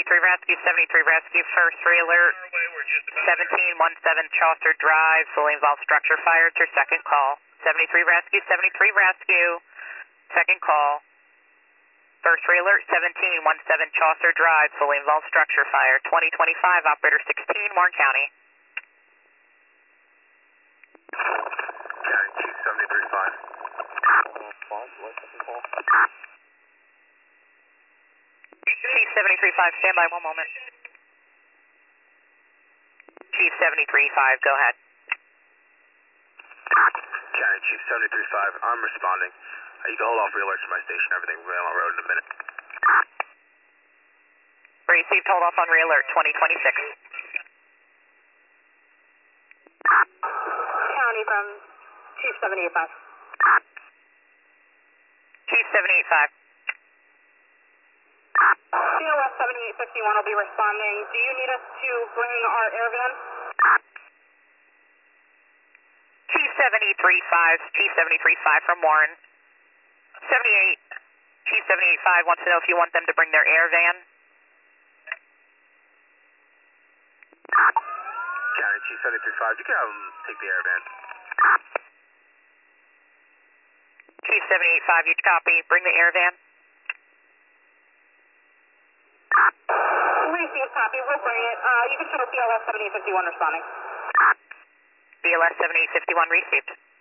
Rescue, 73 Rescue, first re-alert, 1717 Chaucer Drive, fully involved structure fire, it's your second call. 73 Rescue, second call. First re-alert, 1717 Chaucer Drive, fully involved structure fire, 2025, operator 16, Warren County. County Chief 73.5. Chief 73.5, stand by 1 moment. Chief 73.5, go ahead. County Chief 73.5, I'm responding. You can hold off re-alerts to my station. Everything will be on the road in a minute. Received, hold off on re-alert 2026. County from Chief 78.5. Chief 78.5. COS 7851 will be responding. Do you need us to bring our air van? Chief 73.5 from Warren. 78, Chief 78.5 wants to know if you want them to bring their air van. County Chief 73.5, you can have them take the air van. Chief 78.5, you copy. Bring the air van. Received, copy. We'll bring it. You can show BLS 7851 responding. BLS 7851 received.